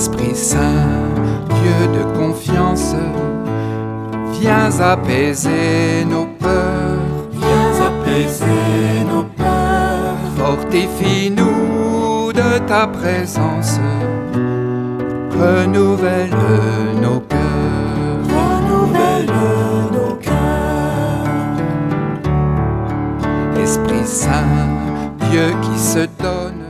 Esprit Saint, Dieu de confiance, viens apaiser nos peurs. Viens apaiser nos peurs. Fortifie-nous de ta présence, renouvelle nos cœurs. Renouvelle nos cœurs. Esprit Saint, Dieu qui se donne